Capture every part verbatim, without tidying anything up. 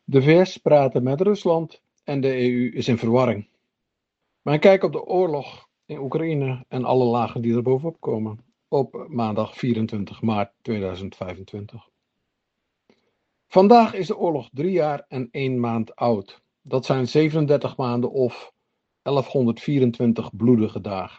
De V S praten met Rusland en de E U is in verwarring. Mijn kijk op de oorlog in Oekraïne en alle lagen die er bovenop komen. Op maandag vierentwintig maart tweeduizend vijfentwintig. Vandaag is de oorlog drie jaar en één maand oud. Dat zijn zevenendertig maanden of elfhonderdvierentwintig bloedige dagen.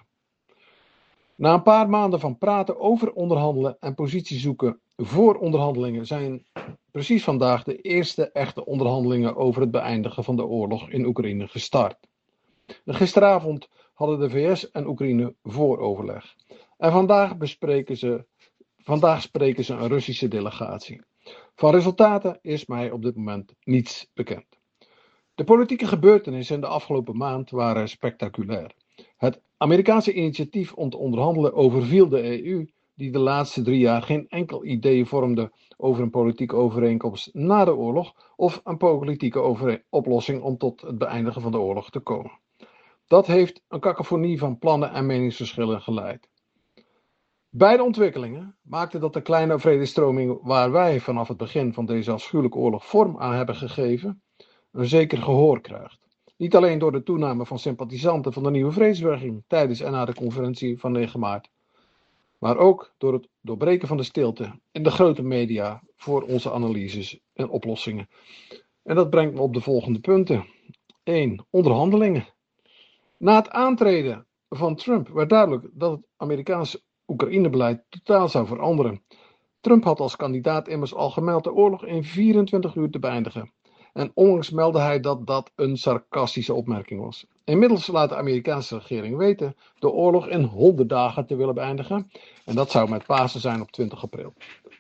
Na een paar maanden van praten over onderhandelen en positie zoeken voor onderhandelingen zijn precies vandaag de eerste echte onderhandelingen over het beëindigen van de oorlog in Oekraïne gestart. Gisteravond hadden de V S en Oekraïne vooroverleg. En vandaag, bespreken ze, vandaag spreken ze een Russische delegatie. Van resultaten is mij op dit moment niets bekend. De politieke gebeurtenissen in de afgelopen maand waren spectaculair. Het Amerikaanse initiatief om te onderhandelen overviel de E U, die de laatste drie jaar geen enkel idee vormde over een politieke overeenkomst na de oorlog of een politieke overeen- oplossing om tot het beëindigen van de oorlog te komen. Dat heeft een cacophonie van plannen en meningsverschillen geleid. Beide ontwikkelingen maakten dat de kleine vredestroming waar wij vanaf het begin van deze afschuwelijke oorlog vorm aan hebben gegeven, een zeker gehoor krijgt. Niet alleen door de toename van sympathisanten van de nieuwe vredesbeweging tijdens en na de conferentie van negen maart, maar ook door het doorbreken van de stilte in de grote media voor onze analyses en oplossingen. En dat brengt me op de volgende punten. één. Onderhandelingen. Na het aantreden van Trump werd duidelijk dat het Amerikaanse Oekraïnebeleid totaal zou veranderen. Trump had als kandidaat immers al gemeld de oorlog in vierentwintig uur te beëindigen. En onlangs meldde hij dat dat een sarcastische opmerking was. Inmiddels laat de Amerikaanse regering weten de oorlog in honderd dagen te willen beëindigen. En dat zou met Pasen zijn op twintig april.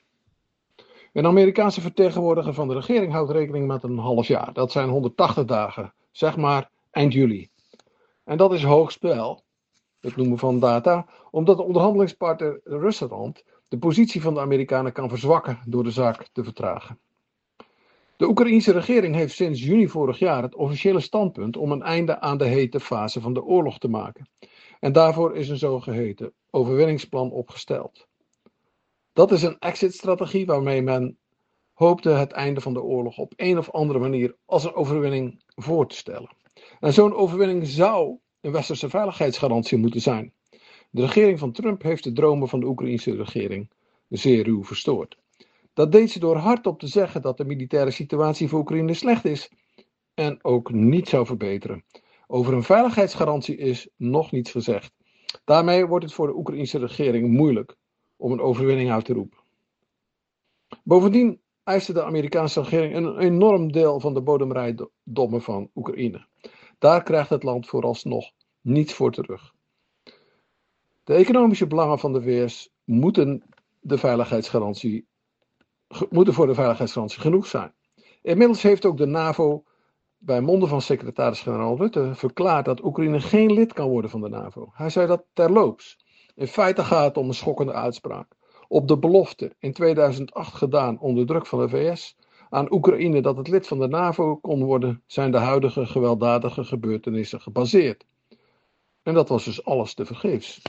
Een Amerikaanse vertegenwoordiger van de regering houdt rekening met een half jaar. Dat zijn honderdtachtig dagen, zeg maar eind juli. En dat is hoog spel, het noemen van data, omdat de onderhandelingspartner Rusland de positie van de Amerikanen kan verzwakken door de zaak te vertragen. De Oekraïense regering heeft sinds juni vorig jaar het officiële standpunt om een einde aan de hete fase van de oorlog te maken. En daarvoor is een zogeheten overwinningsplan opgesteld. Dat is een exit-strategie waarmee men hoopte het einde van de oorlog op een of andere manier als een overwinning voor te stellen. En zo'n overwinning zou een westerse veiligheidsgarantie moeten zijn. De regering van Trump heeft de dromen van de Oekraïense regering zeer ruw verstoord. Dat deed ze door hardop te zeggen dat de militaire situatie voor Oekraïne slecht is en ook niet zou verbeteren. Over een veiligheidsgarantie is nog niets gezegd. Daarmee wordt het voor de Oekraïense regering moeilijk om een overwinning uit te roepen. Bovendien eiste de Amerikaanse regering een enorm deel van de bodemrijkdommen van Oekraïne. Daar krijgt het land vooralsnog niets voor terug. De economische belangen van de V S moeten, de veiligheidsgarantie, moeten voor de veiligheidsgarantie genoeg zijn. Inmiddels heeft ook de NAVO bij monden van secretaris-generaal Rutte verklaard dat Oekraïne geen lid kan worden van de NAVO. Hij zei dat terloops. In feite gaat het om een schokkende uitspraak. Op de belofte in tweeduizend acht gedaan onder druk van de V S aan Oekraïne dat het lid van de NAVO kon worden, zijn de huidige gewelddadige gebeurtenissen gebaseerd. En dat was dus alles tevergeefs.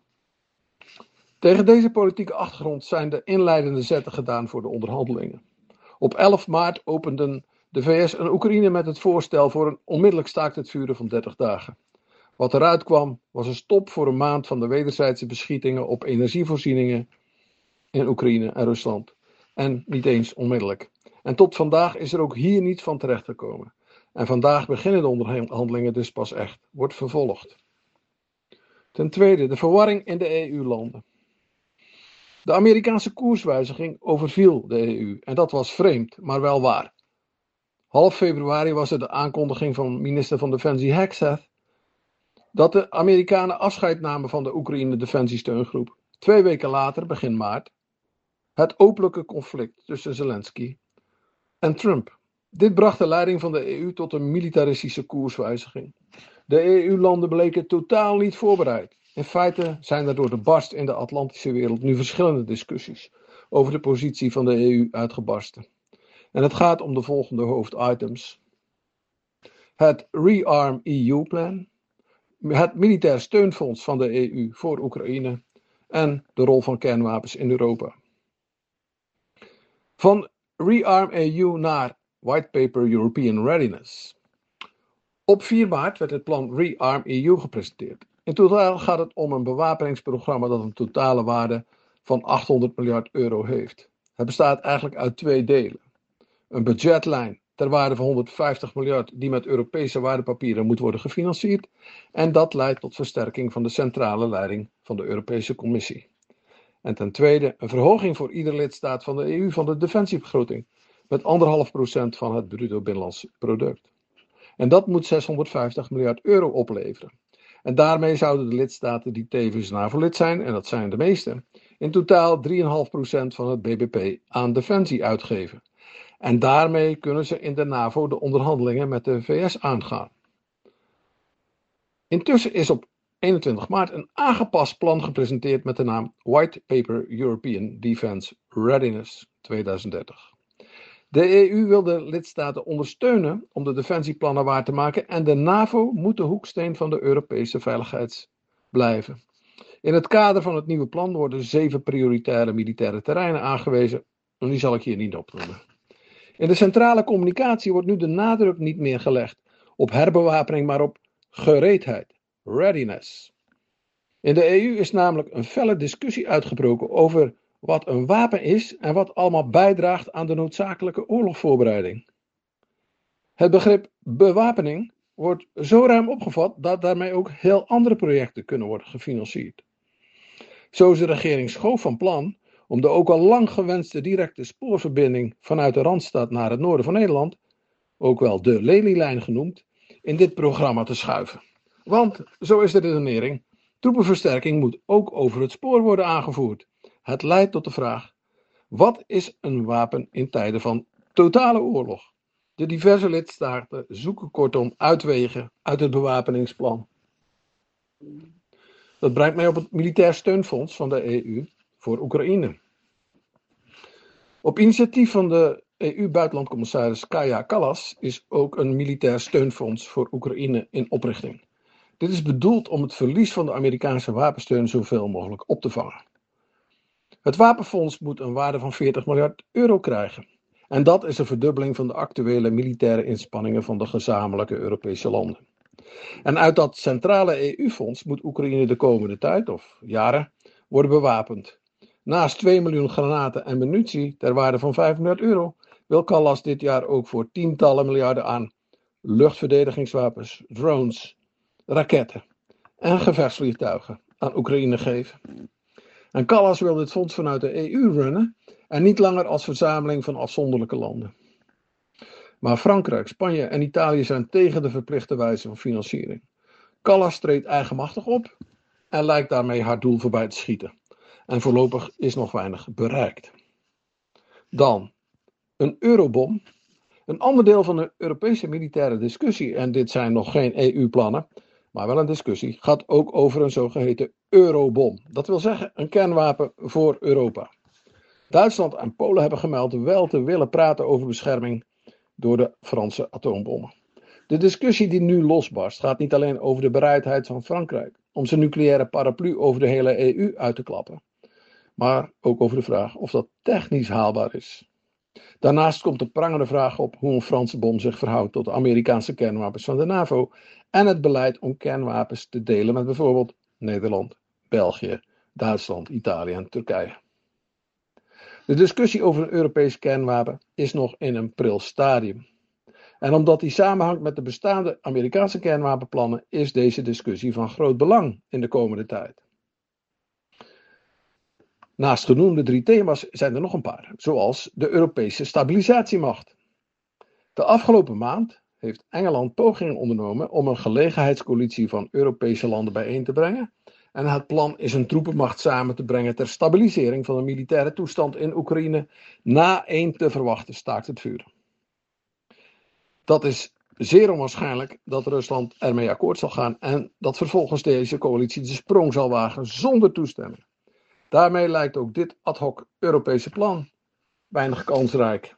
Tegen deze politieke achtergrond zijn de inleidende zetten gedaan voor de onderhandelingen. Op elf maart openden de V S en Oekraïne met het voorstel voor een onmiddellijk staakt het vuren van dertig dagen. Wat eruit kwam was een stop voor een maand van de wederzijdse beschietingen op energievoorzieningen in Oekraïne en Rusland. En niet eens onmiddellijk. En tot vandaag is er ook hier niets van terechtgekomen. En vandaag beginnen de onderhandelingen dus pas echt. Wordt vervolgd. Ten tweede, de verwarring in de E U-landen. De Amerikaanse koerswijziging overviel de E U. En dat was vreemd, maar wel waar. Half februari was er de aankondiging van minister van Defensie Hegseth dat de Amerikanen afscheid namen van de Oekraïne Defensiesteungroep. Twee weken later, begin maart, het openlijke conflict tussen Zelensky en Trump. Dit bracht de leiding van de E U tot een militaristische koerswijziging. De E U-landen bleken totaal niet voorbereid. In feite zijn er door de barst in de Atlantische wereld nu verschillende discussies over de positie van de E U uitgebarsten. En het gaat om de volgende hoofditems. Het Rearm E U-plan, het militair steunfonds van de E U voor Oekraïne en de rol van kernwapens in Europa. Van Rearm E U naar White Paper European Readiness. Op vier maart werd het plan Rearm E U gepresenteerd. In totaal gaat het om een bewapeningsprogramma dat een totale waarde van achthonderd miljard euro heeft. Het bestaat eigenlijk uit twee delen. Een budgetlijn ter waarde van honderdvijftig miljard die met Europese waardepapieren moet worden gefinancierd. En dat leidt tot versterking van de centrale leiding van de Europese Commissie. En ten tweede een verhoging voor ieder lidstaat van de E U van de defensiebegroting met anderhalf procent van het bruto binnenlands product. En dat moet zeshonderdvijftig miljard euro opleveren. En daarmee zouden de lidstaten die tevens NAVO-lid zijn, en dat zijn de meeste, in totaal drie komma vijf procent van het B B P aan defensie uitgeven. En daarmee kunnen ze in de NAVO de onderhandelingen met de V S aangaan. Intussen is op eenentwintig maart een aangepast plan gepresenteerd met de naam White Paper European Defence Readiness tweeduizend dertig. De E U wil de lidstaten ondersteunen om de defensieplannen waar te maken en de NAVO moet de hoeksteen van de Europese veiligheid blijven. In het kader van het nieuwe plan worden zeven prioritaire militaire terreinen aangewezen, en die zal ik hier niet opnoemen. In de centrale communicatie wordt nu de nadruk niet meer gelegd op herbewapening, maar op gereedheid, readiness. In de E U is namelijk een felle discussie uitgebroken over wat een wapen is en wat allemaal bijdraagt aan de noodzakelijke oorlogvoorbereiding. Het begrip bewapening wordt zo ruim opgevat dat daarmee ook heel andere projecten kunnen worden gefinancierd. Zo is de regering Schoof van plan om de ook al lang gewenste directe spoorverbinding vanuit de Randstad naar het noorden van Nederland, ook wel de Lelylijn genoemd, in dit programma te schuiven. Want, zo is de redenering, troepenversterking moet ook over het spoor worden aangevoerd. Het leidt tot de vraag, wat is een wapen in tijden van totale oorlog? De diverse lidstaten zoeken kortom uitwegen uit het bewapeningsplan. Dat brengt mij op het militair steunfonds van de E U voor Oekraïne. Op initiatief van de E U-buitenlandcommissaris Kaja Kallas is ook een militair steunfonds voor Oekraïne in oprichting. Dit is bedoeld om het verlies van de Amerikaanse wapensteun zoveel mogelijk op te vangen. Het wapenfonds moet een waarde van veertig miljard euro krijgen. En dat is een verdubbeling van de actuele militaire inspanningen van de gezamenlijke Europese landen. En uit dat centrale E U-fonds moet Oekraïne de komende tijd, of jaren, worden bewapend. Naast twee miljoen granaten en munitie ter waarde van vijf miljard euro wil Kallas dit jaar ook voor tientallen miljarden aan luchtverdedigingswapens, drones, raketten en gevechtsvliegtuigen aan Oekraïne geven. En Kallas wil dit fonds vanuit de E U runnen en niet langer als verzameling van afzonderlijke landen. Maar Frankrijk, Spanje en Italië zijn tegen de verplichte wijze van financiering. Kallas treedt eigenmachtig op en lijkt daarmee haar doel voorbij te schieten. En voorlopig is nog weinig bereikt. Dan een eurobom. Een ander deel van de Europese militaire discussie, en dit zijn nog geen E U-plannen, maar wel een discussie, gaat ook over een zogeheten eurobom. Dat wil zeggen een kernwapen voor Europa. Duitsland en Polen hebben gemeld wel te willen praten over bescherming door de Franse atoombommen. De discussie die nu losbarst gaat niet alleen over de bereidheid van Frankrijk om zijn nucleaire paraplu over de hele E U uit te klappen, maar ook over de vraag of dat technisch haalbaar is. Daarnaast komt de prangende vraag op hoe een Franse bom zich verhoudt tot de Amerikaanse kernwapens van de NAVO en het beleid om kernwapens te delen met bijvoorbeeld Nederland, België, Duitsland, Italië en Turkije. De discussie over een Europees kernwapen is nog in een pril stadium. En omdat die samenhangt met de bestaande Amerikaanse kernwapenplannen, is deze discussie van groot belang in de komende tijd. Naast genoemde drie thema's zijn er nog een paar, zoals de Europese stabilisatiemacht. De afgelopen maand heeft Engeland pogingen ondernomen om een gelegenheidscoalitie van Europese landen bijeen te brengen. En het plan is een troepenmacht samen te brengen ter stabilisering van de militaire toestand in Oekraïne na een te verwachten staakt het vuren. Dat is zeer onwaarschijnlijk dat Rusland ermee akkoord zal gaan en dat vervolgens deze coalitie de sprong zal wagen zonder toestemming. Daarmee lijkt ook dit ad hoc Europese plan weinig kansrijk.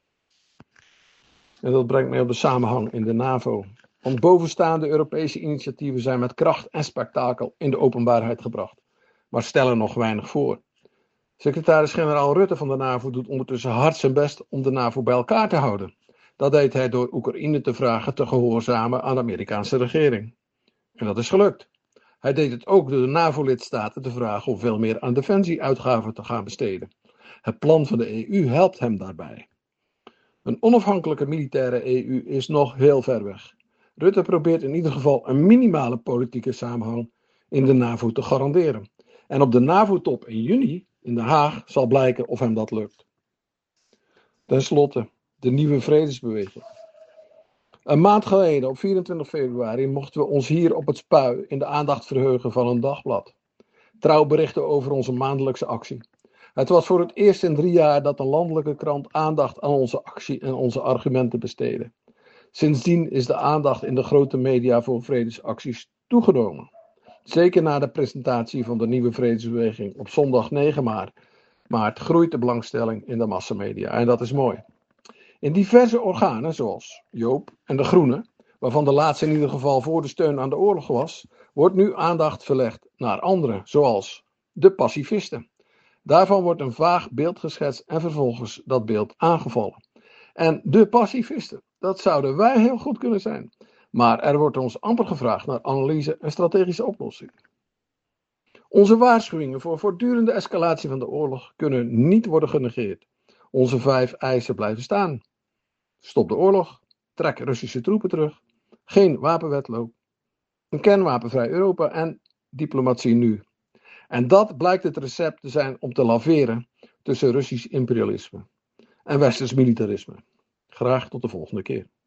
En dat brengt mij op de samenhang in de NAVO. Want bovenstaande Europese initiatieven zijn met kracht en spektakel in de openbaarheid gebracht, maar stellen nog weinig voor. Secretaris-generaal Rutte van de NAVO doet ondertussen hard zijn best om de NAVO bij elkaar te houden. Dat deed hij door Oekraïne te vragen te gehoorzamen aan de Amerikaanse regering. En dat is gelukt. Hij deed het ook door de NAVO-lidstaten te vragen om veel meer aan defensieuitgaven te gaan besteden. Het plan van de E U helpt hem daarbij. Een onafhankelijke militaire E U is nog heel ver weg. Rutte probeert in ieder geval een minimale politieke samenhang in de NAVO te garanderen. En op de NAVO-top in juni in Den Haag zal blijken of hem dat lukt. Ten slotte, de nieuwe vredesbeweging. Een maand geleden, op vierentwintig februari, mochten we ons hier op het Spui in de aandacht verheugen van een dagblad. Trouw berichtte over onze maandelijkse actie. Het was voor het eerst in drie jaar dat een landelijke krant aandacht aan onze actie en onze argumenten besteedde. Sindsdien is de aandacht in de grote media voor vredesacties toegenomen. Zeker na de presentatie van de nieuwe vredesbeweging op zondag negen maart, maart groeit de belangstelling in de massamedia en dat is mooi. In diverse organen zoals Joop en de Groenen, waarvan de laatste in ieder geval voor de steun aan de oorlog was, wordt nu aandacht verlegd naar anderen zoals de pacifisten. Daarvan wordt een vaag beeld geschetst en vervolgens dat beeld aangevallen. En de pacifisten, dat zouden wij heel goed kunnen zijn. Maar er wordt ons amper gevraagd naar analyse en strategische oplossingen. Onze waarschuwingen voor voortdurende escalatie van de oorlog kunnen niet worden genegeerd. Onze vijf eisen blijven staan. Stop de oorlog, trek Russische troepen terug, geen wapenwetloop, een kernwapenvrij Europa en diplomatie nu. En dat blijkt het recept te zijn om te laveren tussen Russisch imperialisme en westers militarisme. Graag tot de volgende keer.